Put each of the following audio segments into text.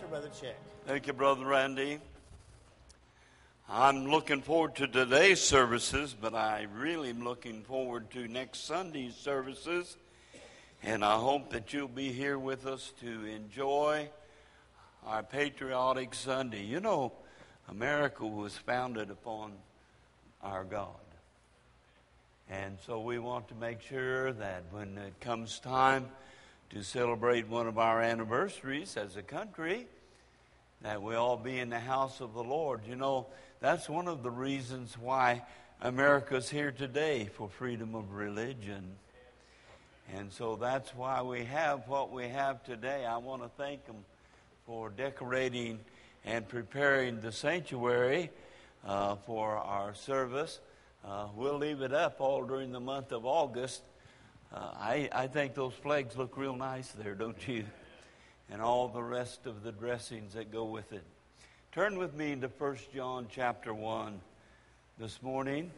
for Brother Chick. Thank you, Brother Randy. I'm looking forward to today's services, but I really am looking forward to next Sunday's services. And I hope that you'll be here with us to enjoy our Patriotic Sunday. You know, America was founded upon our God. And so we want to make sure that when it comes time to celebrate one of our anniversaries as a country, that we all be in the house of the Lord. You know, that's one of the reasons why America's here today, for freedom of religion. And so that's why we have what we have today. I want to thank them for decorating and preparing the sanctuary for our service. We'll leave it up all during the month of August. I think those flags look real nice there, don't you? And all the rest of the dressings that go with it. Turn with me to 1 John chapter 1 this morning.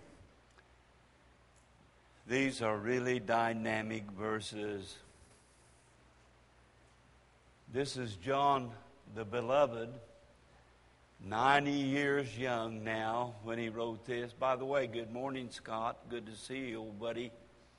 These are really dynamic verses. This is John the Beloved, 90 years young now when he wrote this. By the way, good morning, Scott. Good to see you, old buddy.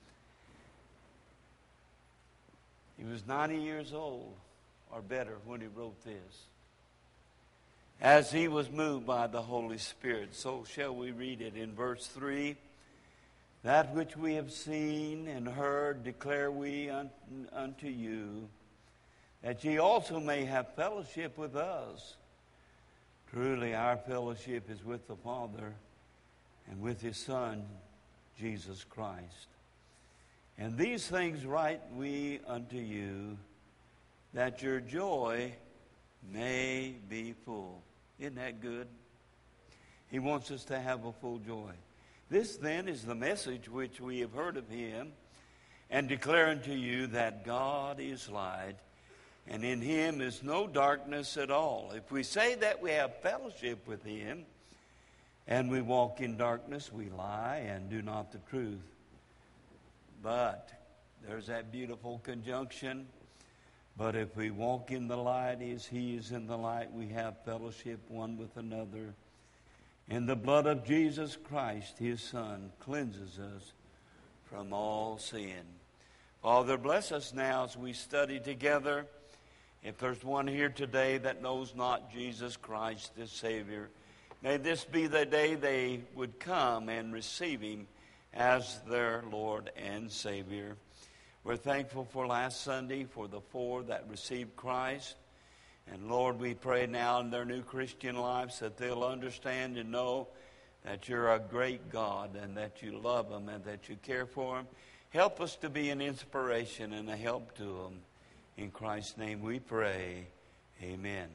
He was 90 years old, or better, when he wrote this. As he was moved by the Holy Spirit. So shall we read it in verse 3. That which we have seen and heard declare we unto you, that ye also may have fellowship with us. Truly our fellowship is with the Father and with His Son, Jesus Christ. And these things write we unto you, that your joy may be full. Isn't that good? He wants us to have a full joy. This then is the message which we have heard of Him, and declare unto you that God is light, and in Him is no darkness at all. If we say that we have fellowship with Him, and we walk in darkness, we lie and do not the truth. But there's that beautiful conjunction. But if we walk in the light as He is in the light, we have fellowship one with another. And the blood of Jesus Christ, His Son, cleanses us from all sin. Father, bless us now as we study together. If there's one here today that knows not Jesus Christ, the Savior, may this be the day they would come and receive Him as their Lord and Savior. We're thankful for last Sunday, for the 4 that received Christ. And Lord, we pray now in their new Christian lives that they'll understand and know that You're a great God and that You love them and that You care for them. Help us to be an inspiration and a help to them. In Christ's name we pray. Amen.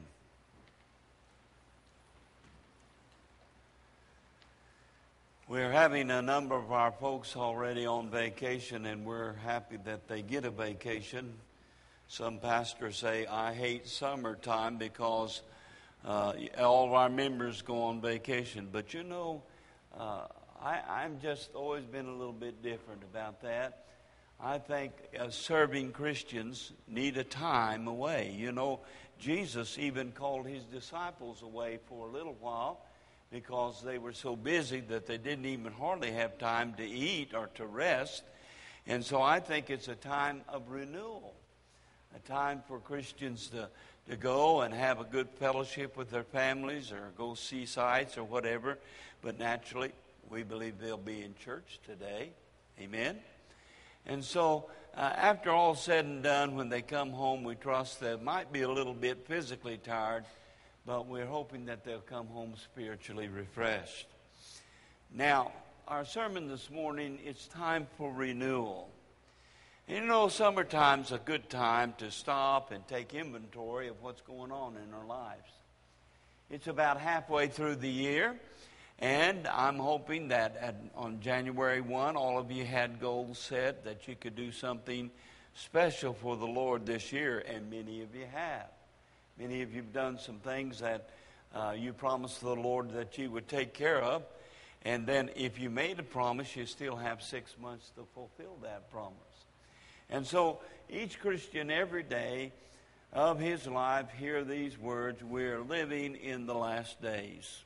We're having a number of our folks already on vacation, and we're happy that they get a vacation. Some pastors say, I hate summertime because all of our members go on vacation. But you know, I'm just always been a little bit different about that. I think serving Christians need a time away. You know, Jesus even called His disciples away for a little while, because they were so busy that they didn't even hardly have time to eat or to rest. And so I think it's a time of renewal, a time for Christians to go and have a good fellowship with their families or go see sights or whatever. But naturally, we believe they'll be in church today. Amen? And so after all said and done, when they come home, we trust they might be a little bit physically tired, but we're hoping that they'll come home spiritually refreshed. Now, our sermon this morning, it's time for renewal. And you know, summertime's a good time to stop and take inventory of what's going on in our lives. It's about halfway through the year, and I'm hoping that on January 1, all of you had goals set that you could do something special for the Lord this year, and many of you have. Many of you have done some things that you promised the Lord that you would take care of. And then if you made a promise, you still have 6 months to fulfill that promise. And so each Christian every day of his life hear these words, we're living in the last days.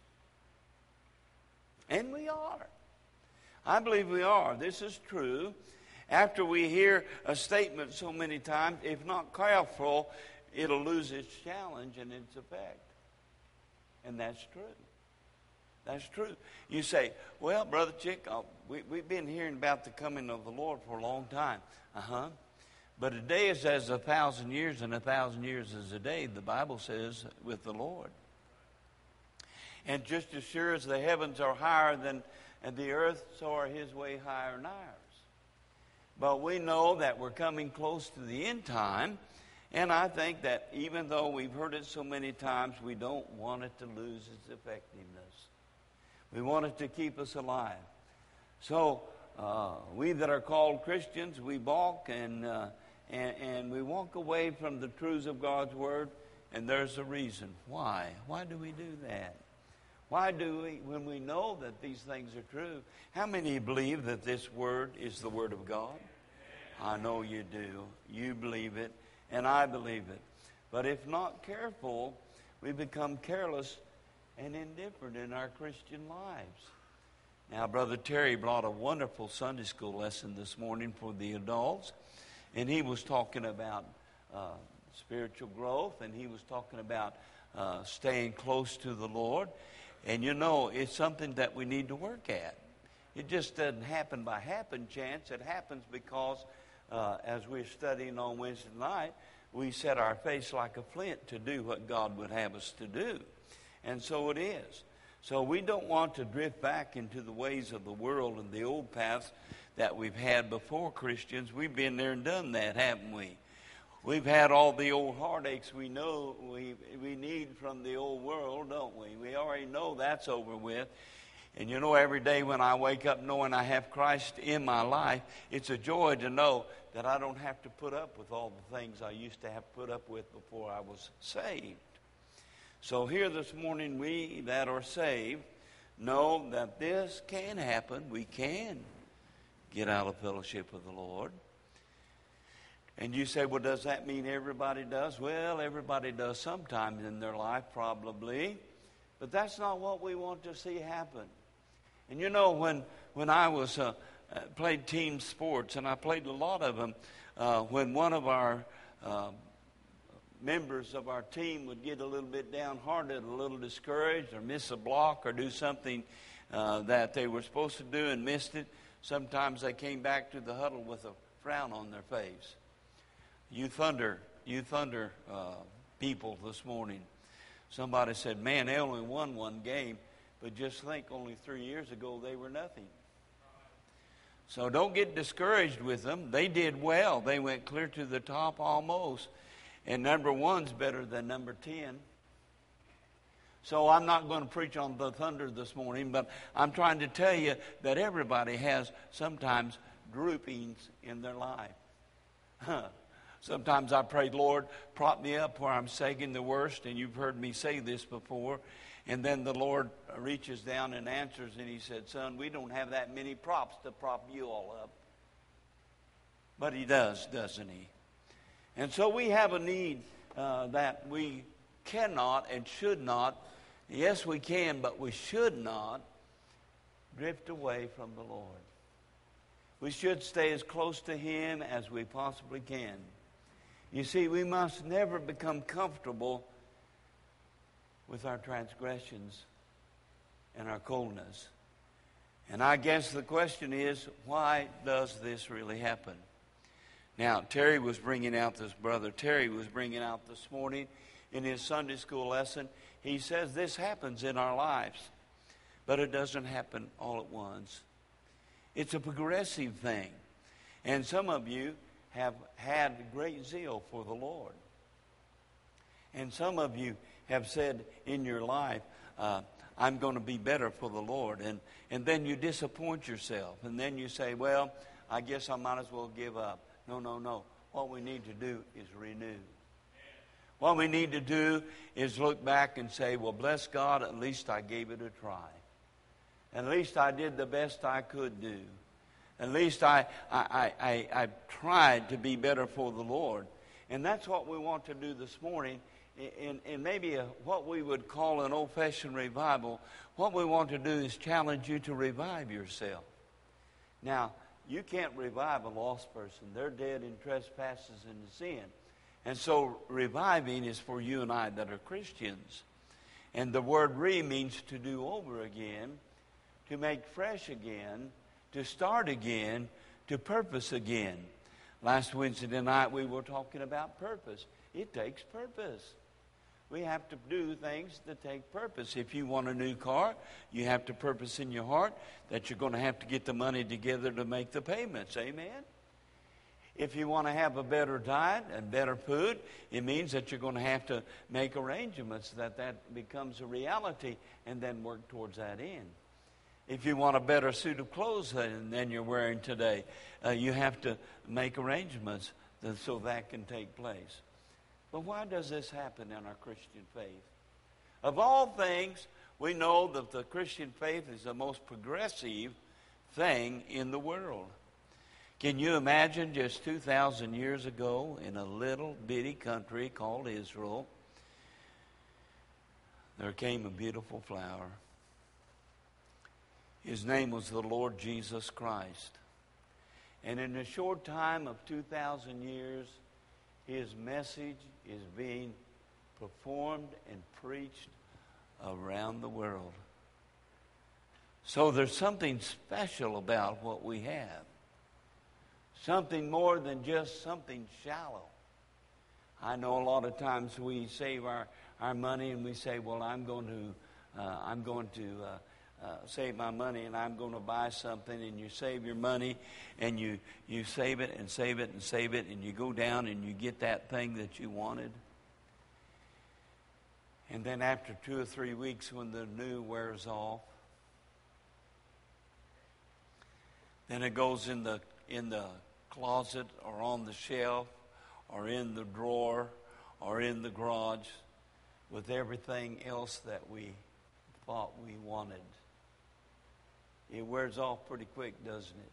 And we are. I believe we are. This is true. After we hear a statement so many times, if not careful, it'll lose its challenge and its effect. And that's true. That's true. You say, well, Brother Chick, we've been hearing about the coming of the Lord for a long time. But a day is as 1,000 years, and 1,000 years is a day, the Bible says, with the Lord. And just as sure as the heavens are higher than the earth, so are his ways higher than ours. But we know that we're coming close to the end time, and I think that even though we've heard it so many times, we don't want it to lose its effectiveness. We want it to keep us alive. So we that are called Christians, we balk and we walk away from the truths of God's Word, and there's a reason. Why? Why do we do that? Why do we, when we know that these things are true, how many believe that this Word is the Word of God? I know you do. You believe it, and I believe it. But if not careful, we become careless and indifferent in our Christian lives. Now, Brother Terry brought a wonderful Sunday school lesson this morning for the adults, and he was talking about spiritual growth, and he was talking about staying close to the Lord. And you know, it's something that we need to work at. It just doesn't happen by happen chance. It happens because as we're studying on Wednesday night, we set our face like a flint to do what God would have us to do. And so it is. So we don't want to drift back into the ways of the world and the old paths that we've had before Christians. We've been there and done that, haven't we? We've had all the old heartaches we know we need from the old world, don't we? We already know that's over with. And you know, every day when I wake up knowing I have Christ in my life, it's a joy to know that I don't have to put up with all the things I used to have to put up with before I was saved. So here this morning, we that are saved know that this can happen. We can get out of fellowship with the Lord. And you say, well, does that mean everybody does? Well, everybody does sometime in their life, probably. But that's not what we want to see happen. And you know, when I was played team sports, and I played a lot of them, when one of our members of our team would get a little bit downhearted, a little discouraged, or miss a block, or do something that they were supposed to do and missed it, sometimes they came back to the huddle with a frown on their face. You thunder people this morning. Somebody said, man, they only won one game, but just think only 3 years ago they were nothing. So don't get discouraged with them. They did well. They went clear to the top almost. And number 1's better than number 10. So I'm not going to preach on the thunder this morning, but I'm trying to tell you that everybody has sometimes droopings in their life. Sometimes I pray, Lord, prop me up where I'm saying the worst, and you've heard me say this before. And then the Lord reaches down and answers, and he said, son, we don't have that many props to prop you all up. But he does, doesn't he? And so we have a need that we cannot and should not, yes, we can, but we should not drift away from the Lord. We should stay as close to him as we possibly can. You see, we must never become comfortable with our transgressions and our coldness. And I guess the question is, why does this really happen? Now, Brother Terry was bringing out this morning in his Sunday school lesson. He says this happens in our lives, but it doesn't happen all at once. It's a progressive thing. And some of you have had great zeal for the Lord. And some of you have said in your life, I'm going to be better for the Lord. And then you disappoint yourself. And then you say, well, I guess I might as well give up. No. What we need to do is renew. What we need to do is look back and say, well, bless God, at least I gave it a try. At least I did the best I could do. At least I tried to be better for the Lord. And that's what we want to do this morning. In maybe what we would call an old-fashioned revival, what we want to do is challenge you to revive yourself. Now, you can't revive a lost person. They're dead in trespasses and sin. And so reviving is for you and I that are Christians. And the word means to do over again, to make fresh again, to start again, to purpose again. Last Wednesday night we were talking about purpose. It takes purpose. We have to do things that take purpose. If you want a new car, you have to purpose in your heart that you're going to have to get the money together to make the payments. Amen? If you want to have a better diet and better food, it means that you're going to have to make arrangements that becomes a reality and then work towards that end. If you want a better suit of clothes than you're wearing today, you have to make arrangements so that can take place. But why does this happen in our Christian faith? Of all things, we know that the Christian faith is the most progressive thing in the world. Can you imagine just 2,000 years ago in a little bitty country called Israel, there came a beautiful flower. His name was the Lord Jesus Christ. And in a short time of 2,000 years, his message is being performed and preached around the world. So there's something special about what we have. Something more than just something shallow. I know a lot of times we save our money and we say, well, I'm going to save my money and I'm going to buy something, and you save your money and you save it and save it and save it, and you go down and you get that thing that you wanted. And then after 2 or 3 weeks, when the new wears off, then it goes in the closet or on the shelf or in the drawer or in the garage with everything else that we thought we wanted. It wears off pretty quick, doesn't it?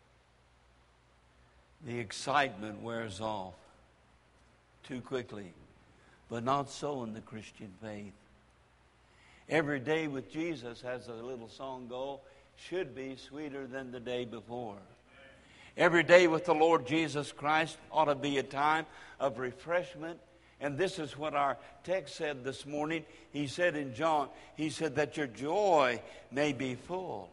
The excitement wears off too quickly. But not so in the Christian faith. Every day with Jesus, as a little song goes, should be sweeter than the day before. Every day with the Lord Jesus Christ ought to be a time of refreshment. And this is what our text said this morning. He said in John, he said that your joy may be full.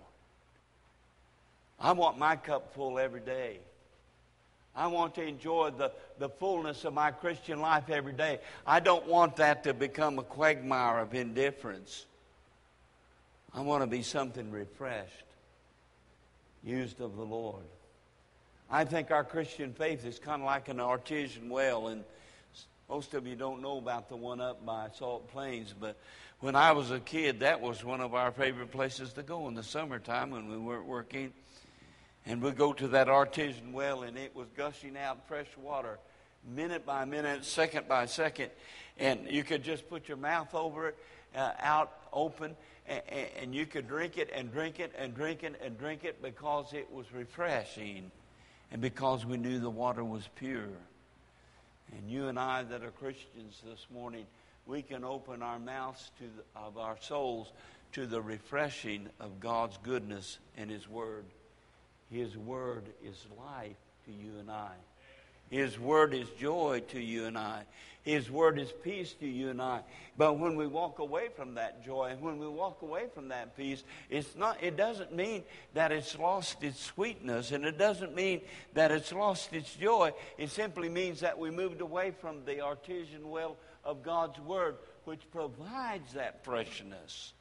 I want my cup full every day. I want to enjoy the fullness of my Christian life every day. I don't want that to become a quagmire of indifference. I want to be something refreshed, used of the Lord. I think our Christian faith is kind of like an artesian well, and most of you don't know about the one up by Salt Plains, but when I was a kid, that was one of our favorite places to go in the summertime when we weren't working. And we'd go to that artesian well, and it was gushing out fresh water minute by minute, second by second. And you could just put your mouth over it, out open, and you could drink it and drink it and drink it and drink it because it was refreshing and because we knew the water was pure. And you and I that are Christians this morning, we can open our mouths of our souls to the refreshing of God's goodness and His Word. His Word is life to you and I. His Word is joy to you and I. His Word is peace to you and I. But when we walk away from that joy, and when we walk away from that peace, it doesn't mean that it's lost its sweetness, and it doesn't mean that it's lost its joy. It simply means that we moved away from the artesian well of God's Word, which provides that freshness.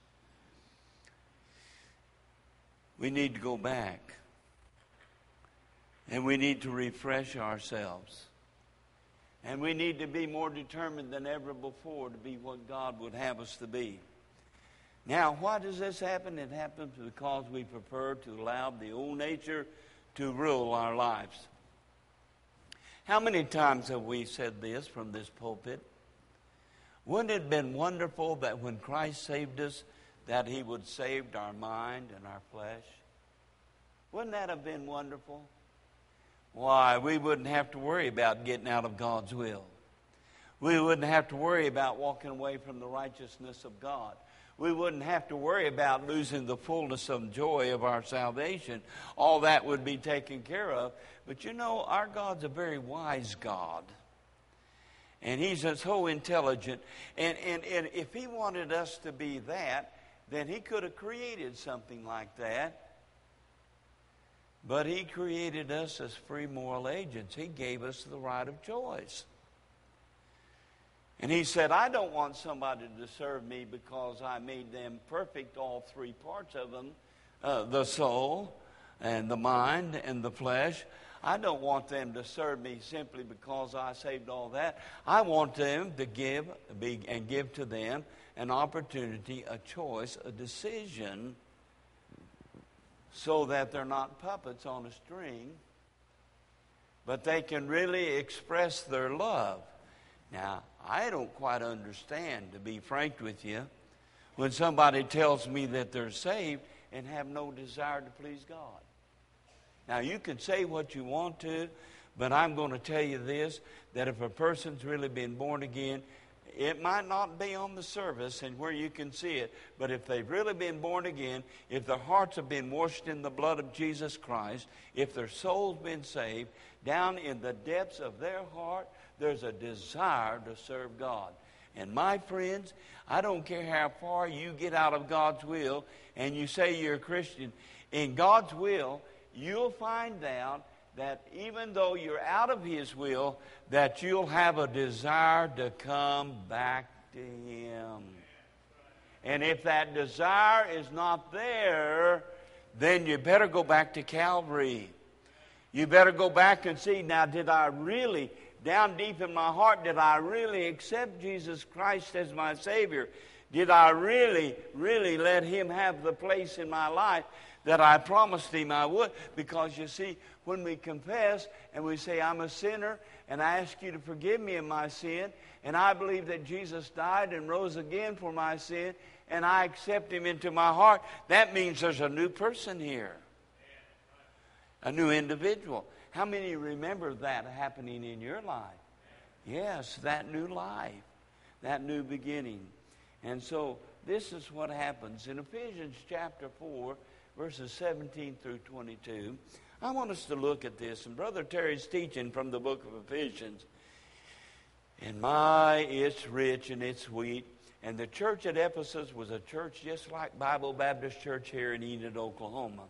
We need to go back. And we need to refresh ourselves. And we need to be more determined than ever before to be what God would have us to be. Now, why does this happen? It happens because we prefer to allow the old nature to rule our lives. How many times have we said this from this pulpit? Wouldn't it have been wonderful that when Christ saved us, that He would save our mind and our flesh? Wouldn't that have been wonderful? Why, we wouldn't have to worry about getting out of God's will. We wouldn't have to worry about walking away from the righteousness of God. We wouldn't have to worry about losing the fullness of joy of our salvation. All that would be taken care of. But you know, our God's a very wise God. And He's so intelligent. And if He wanted us to be that, then He could have created something like that. But He created us as free moral agents. He gave us the right of choice. And He said, I don't want somebody to serve me because I made them perfect, all three parts of them, the soul and the mind and the flesh. I don't want them to serve me simply because I saved all that. I want them to give to them an opportunity, a choice, a decision, so that they're not puppets on a string, but they can really express their love. Now, I don't quite understand, to be frank with you, when somebody tells me that they're saved and have no desire to please God. Now, you can say what you want to, but I'm going to tell you this, that if a person's really been born again, it might not be on the surface and where you can see it, but if they've really been born again, if their hearts have been washed in the blood of Jesus Christ, if their soul's been saved, down in the depths of their heart, there's a desire to serve God. And my friends, I don't care how far you get out of God's will and you say you're a Christian, in God's will, you'll find out that even though you're out of His will, that you'll have a desire to come back to Him. And if that desire is not there, then you better go back to Calvary. You better go back and see, now did I really, down deep in my heart, did I really accept Jesus Christ as my Savior? Did I really, really let Him have the place in my life that I promised Him I would? Because you see, when we confess and we say, I'm a sinner and I ask you to forgive me of my sin, and I believe that Jesus died and rose again for my sin, and I accept Him into my heart, that means there's a new person here. A new individual. How many remember that happening in your life? Yes, that new life, that new beginning. And so this is what happens. In Ephesians chapter 4, verses 17 through 22, I want us to look at this. And Brother Terry's teaching from the book of Ephesians. And it's rich and it's sweet. And the church at Ephesus was a church just like Bible Baptist Church here in Enid, Oklahoma.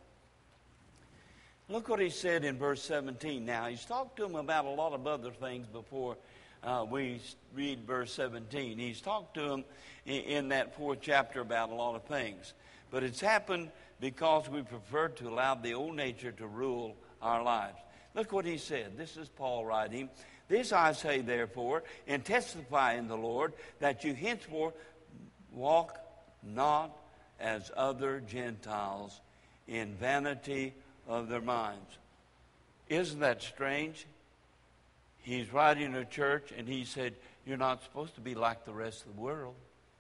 Look what he said in verse 17. Now, he's talked to them about a lot of other things before we read verse 17. He's talked to them in that 4th chapter about a lot of things. But it's happened because we prefer to allow the old nature to rule our lives. Look what he said. This is Paul writing. This I say, therefore, and testify in the Lord, that you henceforth walk not as other Gentiles in vanity of their minds. Isn't that strange? He's writing to a church and he said, you're not supposed to be like the rest of the world.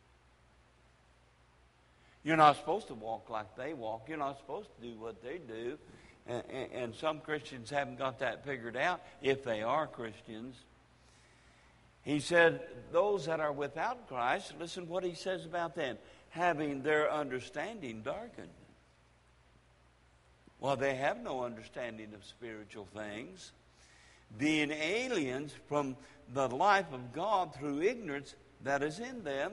You're not supposed to walk like they walk. You're not supposed to do what they do. And some Christians haven't got that figured out, if they are Christians. He said, those that are without Christ, listen what he says about them, having their understanding darkened. Well, they have no understanding of spiritual things, being aliens from the life of God through ignorance that is in them.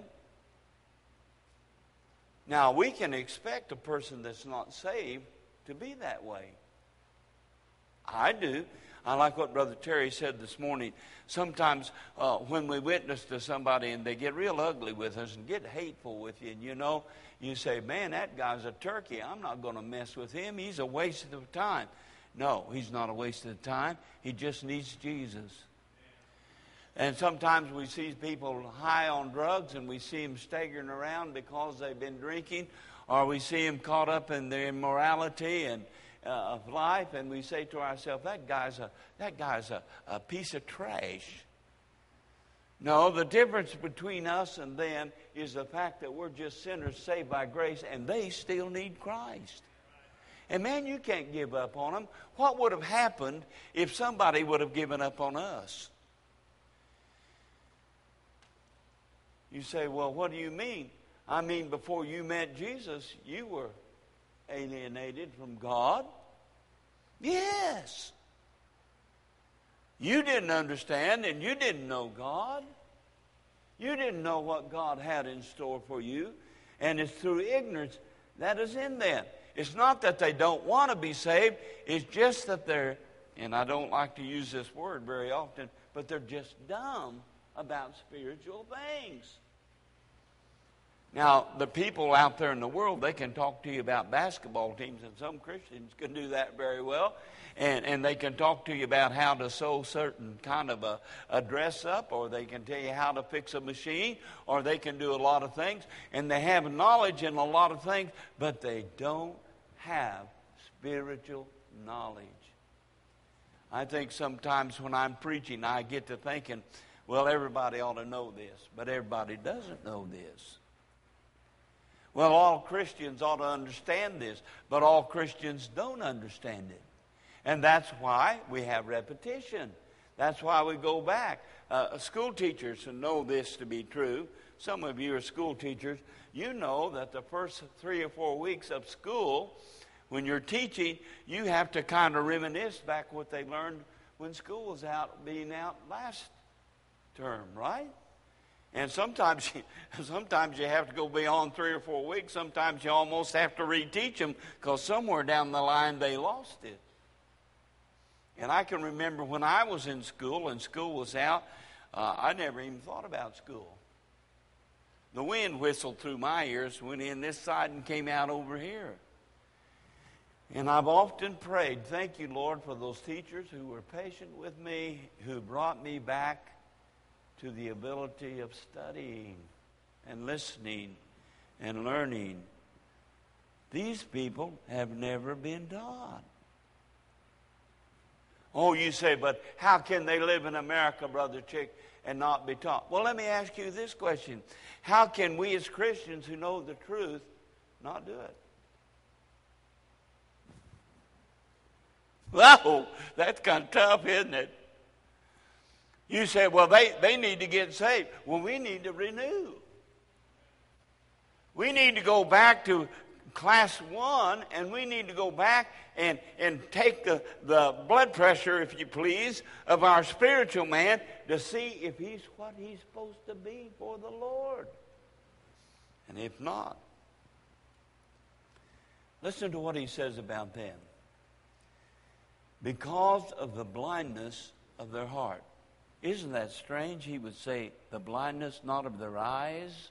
Now, we can expect a person that's not saved to be that way. I do. I like what Brother Terry said this morning. Sometimes when we witness to somebody and they get real ugly with us and get hateful with you, and you say, man, that guy's a turkey. I'm not going to mess with him. He's a waste of time. No, he's not a waste of time. He just needs Jesus. And sometimes we see people high on drugs and we see them staggering around because they've been drinking, or we see them caught up in their immorality and of life, and we say to ourselves, that guy's a piece of trash. No, the difference between us and them is the fact that we're just sinners saved by grace, and they still need Christ. And man, you can't give up on them. What would have happened if somebody would have given up on us? You say, well, what do you mean? I mean, before you met Jesus, you were alienated from God. Yes. You didn't understand and you didn't know God. You didn't know what God had in store for you. And it's through ignorance that is in them. It's not that they don't want to be saved. It's just that they're, and I don't like to use this word very often, but they're just dumb about spiritual things. Now, the people out there in the world, they can talk to you about basketball teams, and some Christians can do that very well. And they can talk to you about how to sew certain kind of a dress up, or they can tell you how to fix a machine, or they can do a lot of things. And they have knowledge in a lot of things, but they don't have spiritual knowledge. I think sometimes when I'm preaching, I get to thinking, well, everybody ought to know this, but everybody doesn't know this. Well, all Christians ought to understand this, but all Christians don't understand it. And that's why we have repetition. That's why we go back. School teachers know this to be true. Some of you are school teachers. You know that the first 3 or 4 weeks of school, when you're teaching, you have to kind of reminisce back what they learned when school was being out last term, right? And sometimes you have to go beyond 3 or 4 weeks. Sometimes you almost have to reteach them because somewhere down the line they lost it. And I can remember when I was in school and school was out, I never even thought about school. The wind whistled through my ears, went in this side and came out over here. And I've often prayed, thank you, Lord, for those teachers who were patient with me, who brought me back to the ability of studying and listening and learning. These people have never been taught. Oh, you say, but how can they live in America, Brother Chick, and not be taught? Well, let me ask you this question. How can we as Christians who know the truth not do it? Well, that's kind of tough, isn't it? You say, well, they need to get saved. Well, we need to renew. We need to go back to class 1, and we need to go back and take the blood pressure, if you please, of our spiritual man to see if he's what he's supposed to be for the Lord. And if not, listen to what he says about them. Because of the blindness of their heart. Isn't that strange? He would say, the blindness not of their eyes,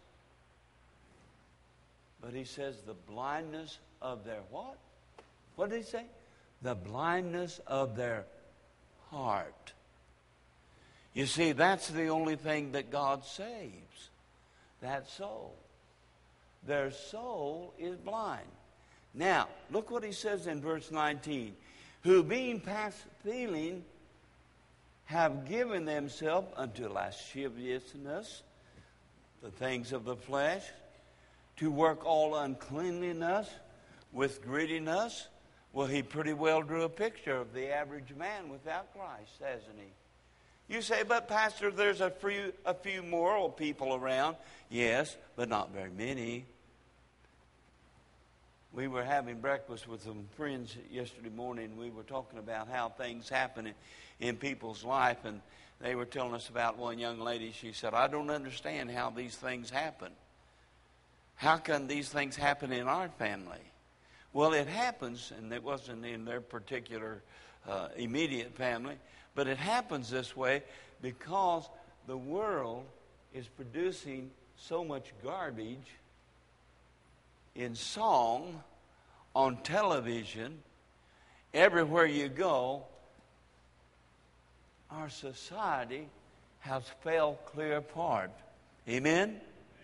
but he says the blindness of their what? What did he say? The blindness of their heart. You see, that's the only thing that God saves. That soul. Their soul is blind. Now, look what he says in verse 19. Who being past feeling have given themselves unto lasciviousness, the things of the flesh, to work all uncleanliness with greediness. Well, he pretty well drew a picture of the average man without Christ, hasn't he? You say, but Pastor, there's a few moral people around. Yes, but not very many. We were having breakfast with some friends yesterday morning. We were talking about how things happen in people's life, and they were telling us about one young lady. She said, I don't understand how these things happen. How can these things happen in our family? Well, it happens, and it wasn't in their particular immediate family, but it happens this way because the world is producing so much garbage in song, on television, everywhere you go. Our society has fell clear apart. Amen?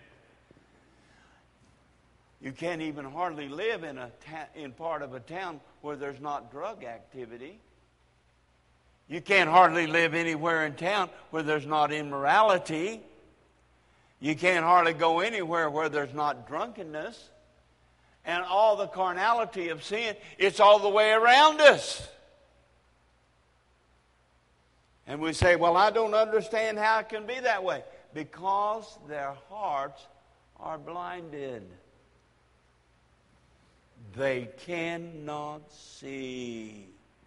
You can't even hardly live in part of a town where there's not drug activity. You can't hardly live anywhere in town where there's not immorality. You can't hardly go anywhere where there's not drunkenness. And all the carnality of sin, it's all the way around us. And we say, well, I don't understand how it can be that way. because their hearts are blinded. They cannot see.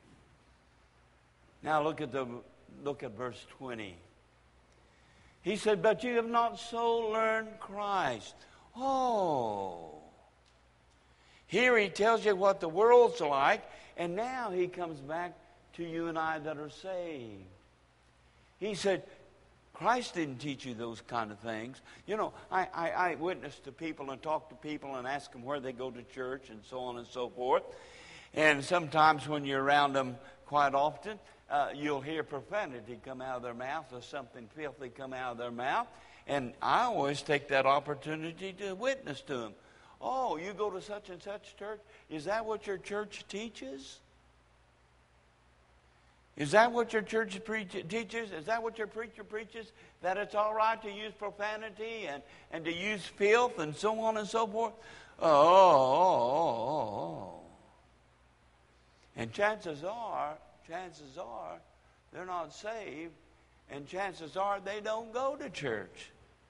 Now look at verse 20. He said, but you have not so learned Christ. Oh. Here he tells you what the world's like, and now he comes back to you and I that are saved. He said, Christ didn't teach you those kind of things. You know, I witness to people and talk to people and ask them where they go to church and so on and so forth. And sometimes when you're around them quite often, you'll hear profanity come out of their mouth or something filthy come out of their mouth. And I always take that opportunity to witness to them. Oh, you go to such and such church? Is that what your church teaches? Is that what your church teaches? Is that what your preacher preaches? That it's all right to use profanity and to use filth and so on and so forth? Oh. And chances are, they're not saved. And chances are they don't go to church.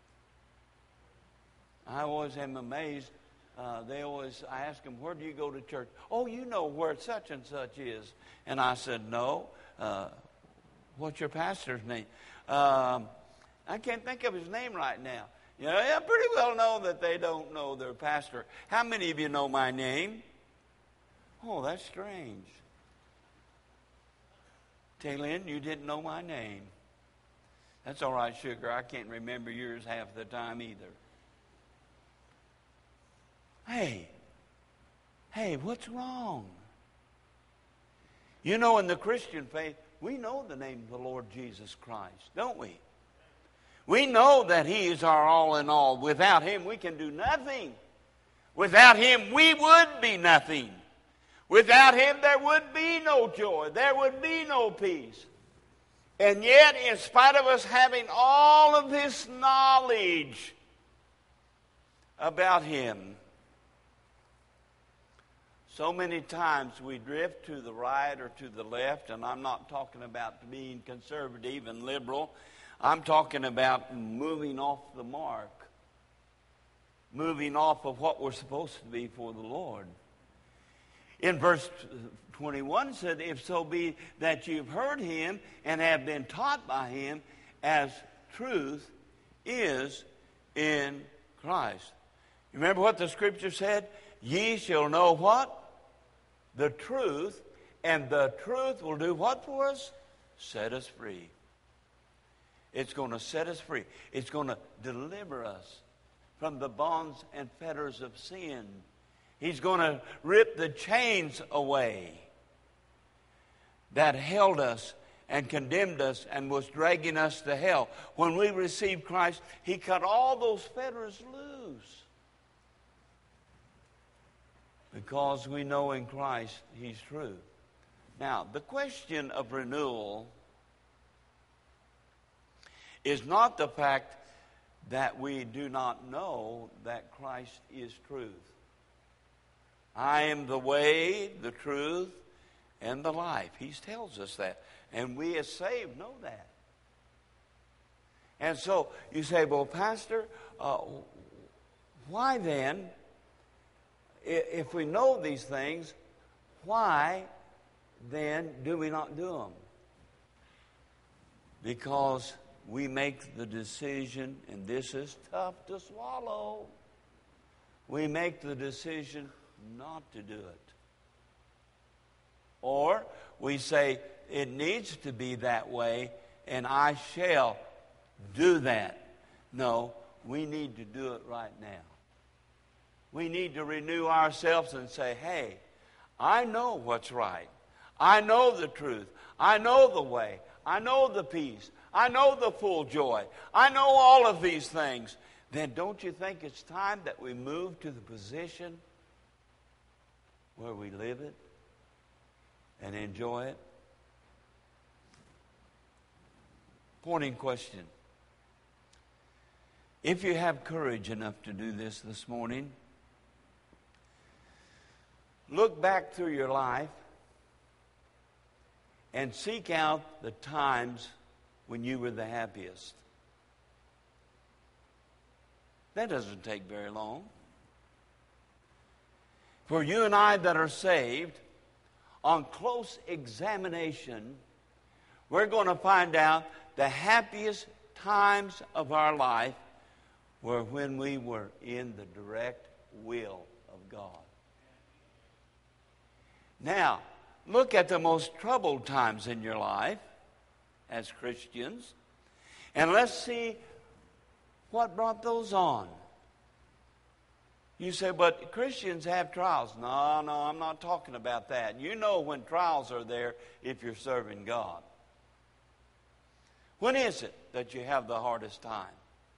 I always am amazed. I ask them, where do you go to church? Oh, you know where such and such is. And I said, no. What's your pastor's name? I can't think of his name right now. You know, I pretty well know that they don't know their pastor. How many of you know my name? Oh, that's strange. Taylin, you didn't know my name. That's all right, sugar. I can't remember yours half the time either. Hey, what's wrong? You know, in the Christian faith, we know the name of the Lord Jesus Christ, don't we? We know that He is our all in all. Without Him, we can do nothing. Without Him, we would be nothing. Without Him, there would be no joy. There would be no peace. And yet, in spite of us having all of this knowledge about Him, so many times we drift to the right or to the left, and I'm not talking about being conservative and liberal. I'm talking about moving off the mark, moving off of what we're supposed to be for the Lord. In verse 21 said, if so be that you've heard Him and have been taught by Him, as truth is in Christ. You remember what the Scripture said? Ye shall know what? The truth, and the truth will do what for us? Set us free. It's going to set us free. It's going to deliver us from the bonds and fetters of sin. He's going to rip the chains away that held us and condemned us and was dragging us to hell. When we received Christ, He cut all those fetters loose. Because we know in Christ He's true. Now, the question of renewal is not the fact that we do not know that Christ is truth. I am the way, the truth, and the life. He tells us that. And we as saved know that. And so you say, well, Pastor, why then, if we know these things, why then do we not do them? Because we make the decision, and this is tough to swallow, we make the decision not to do it. Or we say, it needs to be that way, and I shall do that. No, we need to do it right now. We need to renew ourselves and say, hey, I know what's right. I know the truth. I know the way. I know the peace. I know the full joy. I know all of these things. Then don't you think it's time that we move to the position where we live it and enjoy it? Pointing question. If you have courage enough to do this morning, look back through your life and seek out the times when you were the happiest. That doesn't take very long. For you and I that are saved, on close examination, we're going to find out the happiest times of our life were when we were in the direct will of God. Now, look at the most troubled times in your life as Christians, and let's see what brought those on. You say, but Christians have trials. No, I'm not talking about that. You know when trials are there if you're serving God. When is it that you have the hardest time?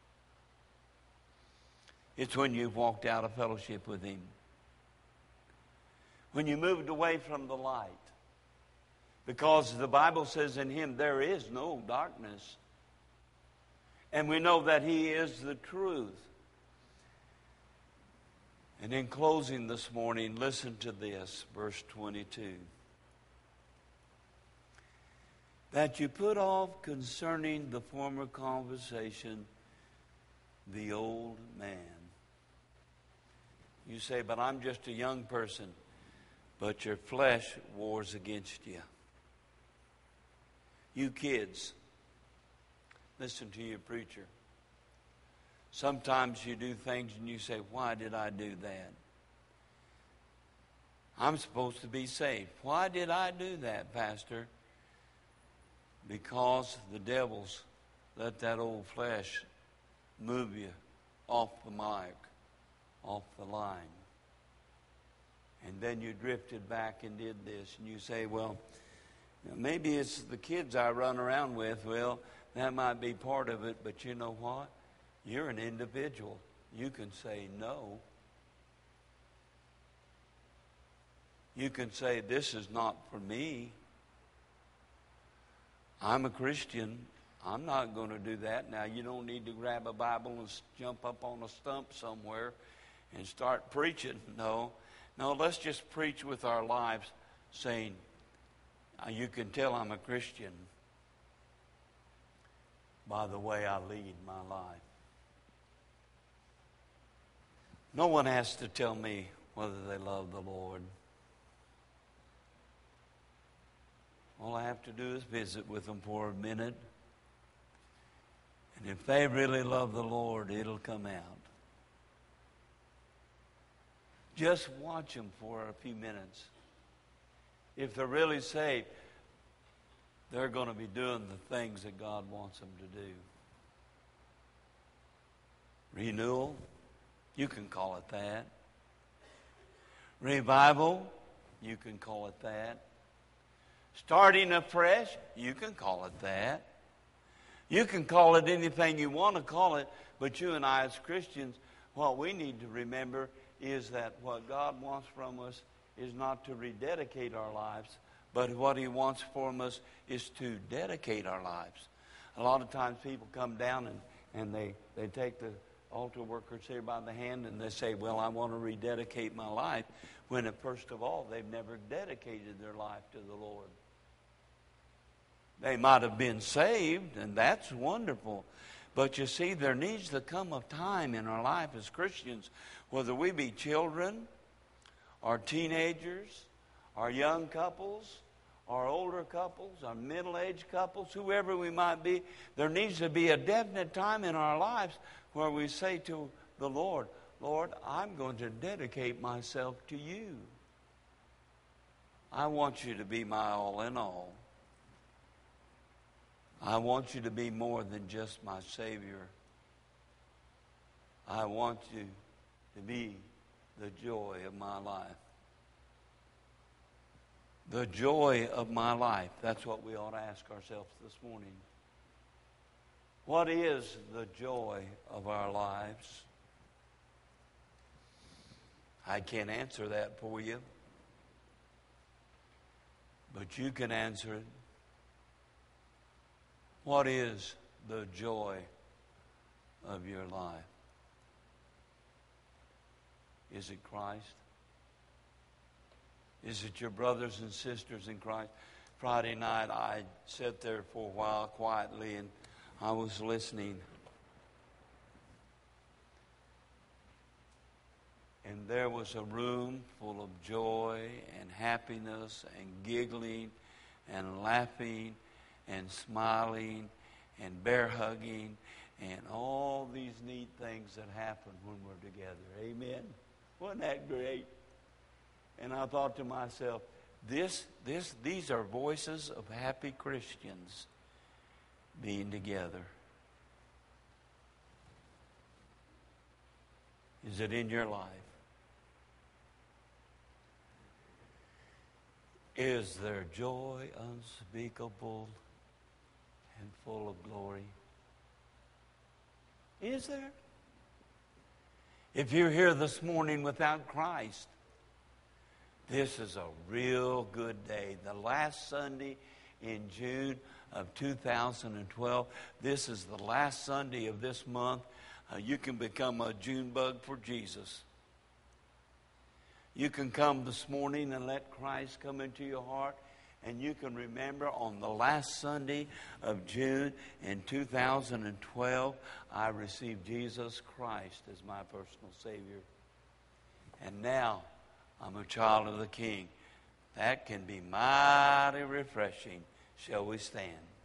It's when you've walked out of fellowship with Him. When you moved away from the light. Because the Bible says in Him there is no darkness. And we know that He is the truth. And in closing this morning, listen to this, verse 22. That you put off concerning the former conversation the old man. You say, but I'm just a young person. But your flesh wars against you. You kids, listen to your preacher. Sometimes you do things and you say, why did I do that? I'm supposed to be saved. Why did I do that, Pastor? Because the devil's let that old flesh move you off the mark, off the line. And then you drifted back and did this. And you say, well, maybe it's the kids I run around with. Well, that might be part of it. But you know what? You're an individual. You can say no. You can say, this is not for me. I'm a Christian. I'm not going to do that. Now, you don't need to grab a Bible and jump up on a stump somewhere and start preaching. No, let's just preach with our lives saying, you can tell I'm a Christian by the way I lead my life. No one has to tell me whether they love the Lord. All I have to do is visit with them for a minute. And if they really love the Lord, it'll come out. Just watch them for a few minutes. If they're really saved, they're going to be doing the things that God wants them to do. Renewal, you can call it that. Revival, you can call it that. Starting afresh, you can call it that. You can call it anything you want to call it, but you and I as Christians, what we need to remember is that what God wants from us is not to rededicate our lives, but what He wants from us is to dedicate our lives. A lot of times people come down and they take the altar workers here by the hand and they say, well, I want to rededicate my life, when first of all, they've never dedicated their life to the Lord. They might have been saved, and that's wonderful. But you see, there needs to come a time in our life as Christians, whether we be children, or teenagers, or young couples, or older couples, or middle-aged couples, whoever we might be, there needs to be a definite time in our lives where we say to the Lord, Lord, I'm going to dedicate myself to you. I want you to be my all in all. I want you to be more than just my Savior. I want you to be the joy of my life. The joy of my life. That's what we ought to ask ourselves this morning. What is the joy of our lives? I can't answer that for you. But you can answer it. What is the joy of your life? Is it Christ? Is it your brothers and sisters in Christ? Friday night I sat there for a while quietly and I was listening. there was a room full of joy and happiness and giggling and laughing and smiling and bear hugging and all these neat things that happen when we're together. Amen? Wasn't that great? And I thought to myself, these are voices of happy Christians being together. Is it in your life? Is there joy unspeakable and full of glory? Is there? If you're here this morning without Christ, this is a real good day. The last Sunday in June of 2012. This is the last Sunday of this month. You can become a June bug for Jesus. You can come this morning and let Christ come into your heart. And you can remember on the last Sunday of June in 2012, I received Jesus Christ as my personal Savior. And now I'm a child of the King. That can be mighty refreshing. Shall we stand?